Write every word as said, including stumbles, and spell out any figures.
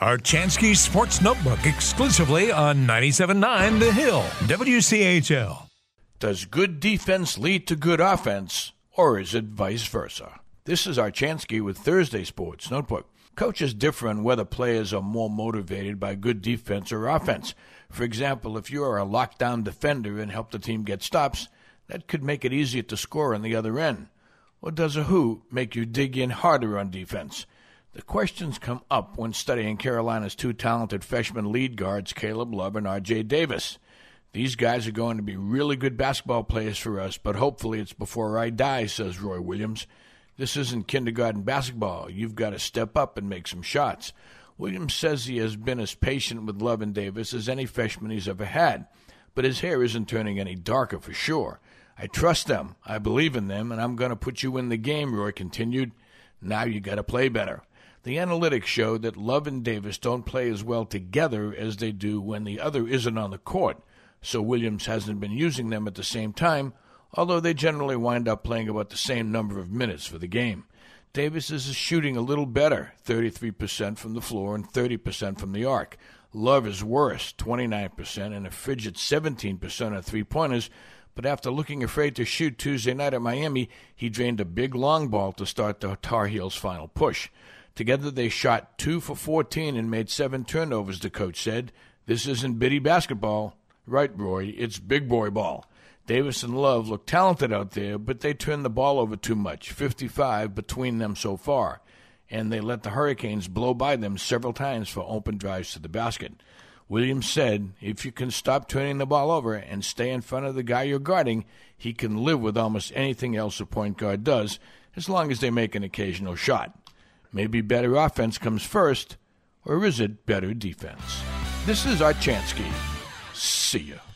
Archansky Sports Notebook exclusively on ninety-seven point nine The Hill, W C H L. Does good defense lead to good offense, or is it vice versa? This is Archansky with Thursday Sports Notebook. Coaches differ on whether players are more motivated by good defense or offense. For example, if you are a lockdown defender and help the team get stops, that could make it easier to score on the other end. Or does a who make you dig in harder on defense? The questions come up when studying Carolina's two talented freshman lead guards, Caleb Love and R J Davis. These guys are going to be really good basketball players for us, but hopefully it's before I die, says Roy Williams. This isn't kindergarten basketball. You've got to step up and make some shots. Williams says he has been as patient with Love and Davis as any freshman he's ever had, but his hair isn't turning any darker for sure. I trust them, I believe in them, and I'm going to put you in the game, Roy continued. Now you got to play better. The analytics show that Love and Davis don't play as well together as they do when the other isn't on the court, so Williams hasn't been using them at the same time, although they generally wind up playing about the same number of minutes for the game. Davis is shooting a little better, thirty-three percent from the floor and thirty percent from the arc. Love is worse, twenty-nine percent, and a frigid seventeen percent on three-pointers, but after looking afraid to shoot Tuesday night at Miami, he drained a big long ball to start the Tar Heels' final push. Together they shot two for fourteen and made seven turnovers, the coach said. This isn't bitty basketball. Right, Roy, it's big boy ball. Davis and Love look talented out there, but they turn the ball over too much, fifty-five between them so far, and they let the Hurricanes blow by them several times for open drives to the basket. Williams said, if you can stop turning the ball over and stay in front of the guy you're guarding, he can live with almost anything else a point guard does, as long as they make an occasional shot. Maybe better offense comes first, or is it better defense? This is Archansky. See ya.